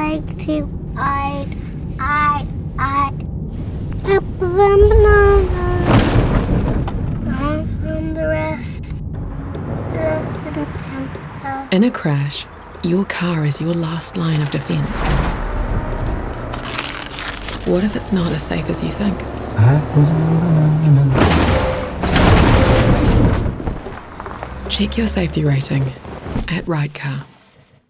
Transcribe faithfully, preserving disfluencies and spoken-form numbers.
like to hide, hide, hide. Apples and bananas. I found the rest. Left in the temper. In a crash, your car is your last line of defense. What if it's not as safe as you think? Apples and bananas. Check your safety rating at Ride Car.